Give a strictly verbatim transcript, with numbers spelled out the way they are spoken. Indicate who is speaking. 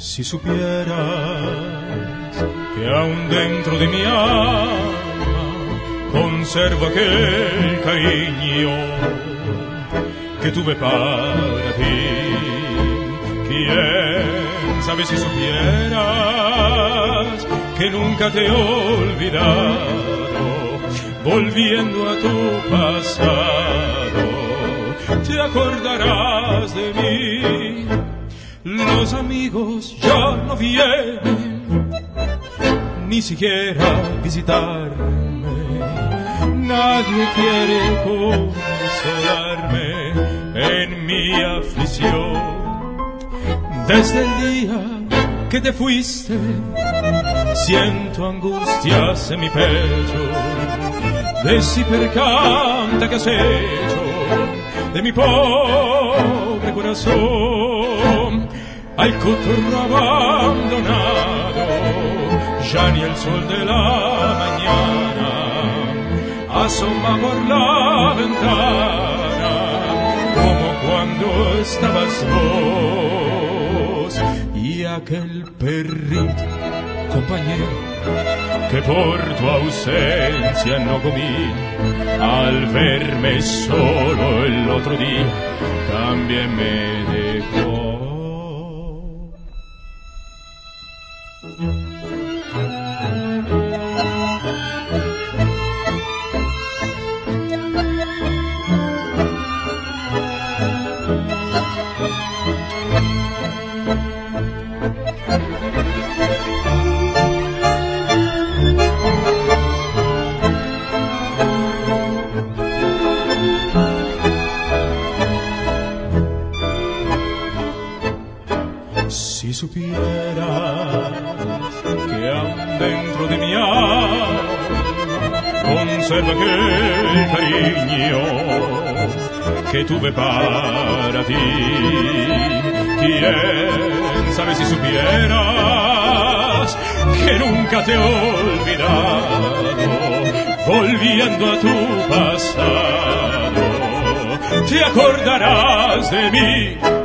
Speaker 1: Si supieras que aún dentro de mi alma conservo aquel cariño que tuve para ti. Quién sabe si supieras que nunca te he olvidado, volviendo a tu pasado, te acordarás de mí. Los amigos ya no vienen ni siquiera a visitarme. Nadie quiere consolarme en mi aflicción. Desde el día que te fuiste, siento angustias en mi pecho. De si percanta que has hecho de mi pobre corazón. Al cotorro abandonado, ya ni el sol de la mañana asoma por la ventana, como cuando estabas vos y aquel perrito compañero que por tu ausencia no comí. Al verme solo el otro día también me dejó. Si supieras que aún dentro de mi alma conservo aquel cariño que tuve para ti. Quién sabe si supieras que nunca te he olvidado, volviendo a tu pasado, te acordarás de mí.